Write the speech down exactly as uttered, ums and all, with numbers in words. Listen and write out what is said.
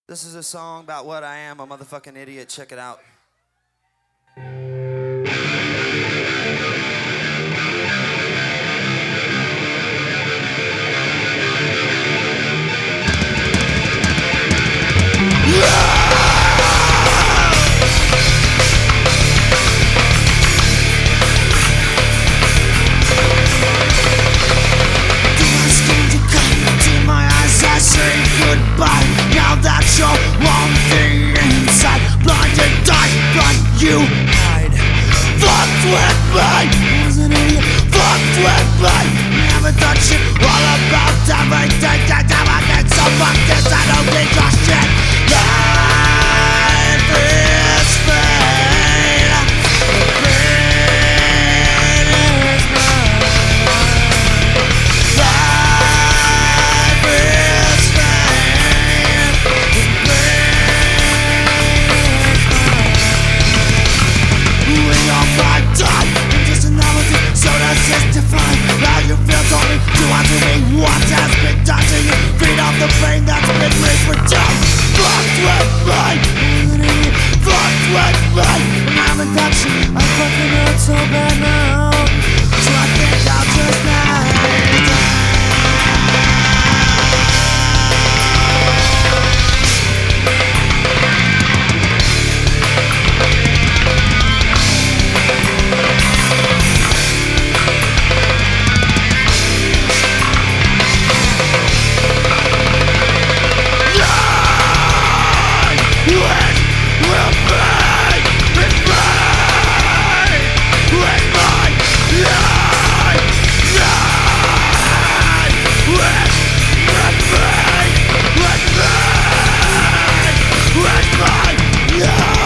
This is a song about what I am, a motherfucking idiot. Check it out. You hide. Fucked with me. I was an idiot. Fucked with me. Never thought shit all about everything. That time I get so fucked this I don't think your shit. Life is pain. Pain is mine. Life is pain. I'm just an novelty, so that's justified. How you feel told me, do unto me what has been done to you. Feed off the pain that's been reproduced. Fucked with me, fucked with me. And I'm in that shit, I fucking hurt so bad now. So I think I'll just lie down. Yeah!